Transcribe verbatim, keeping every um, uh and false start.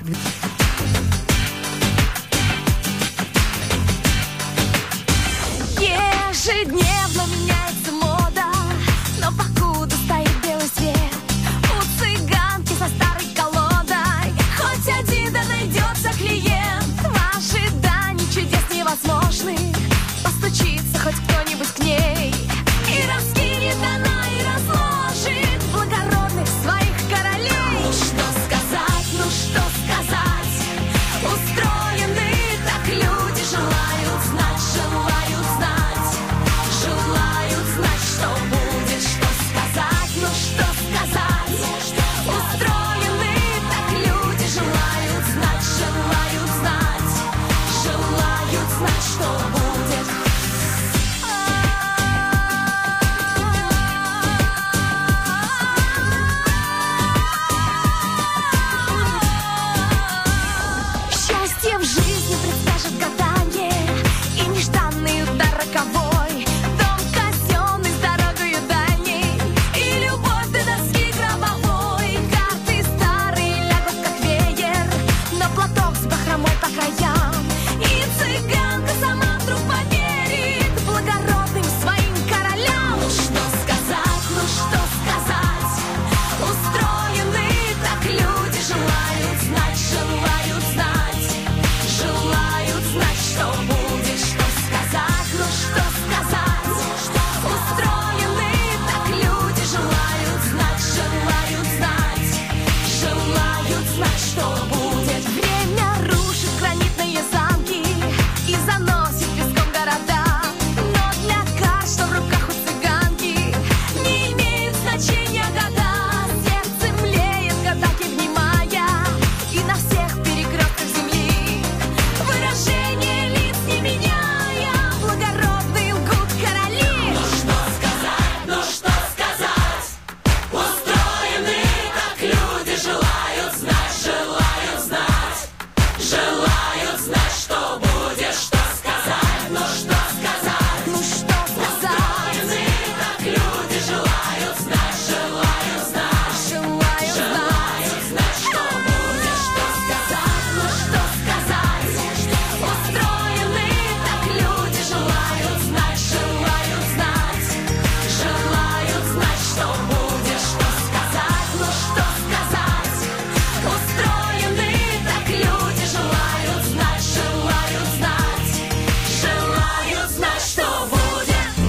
Ежедневно меняется мода, но покуда стоит белый свет, у цыганки со старой колодой хоть один да найдется клиент. В ожидании чудес невозможных постучится хоть кто-нибудь к ней, и раскинет она и разложит благородных своих королей. Ну что сказать, ну что сказать, устроены так люди, желают знать, желают знать, желают знать, что будет, что сказать, ну что сказать, устроены так люди, желают знать, желают знать, желают знать, что будет. Счастье в жизни предскажет гадание, и нежданный удар роковой, дом казенный с дорогою дальней, и любовь до доски гробовой. Карты старые лягут как веер на платок с бахромой по краям, и цыганка сама вдруг поверит благородным своим королям. Ну что сказать, ну что сказать, устроены так люди, желают знать, желают знать,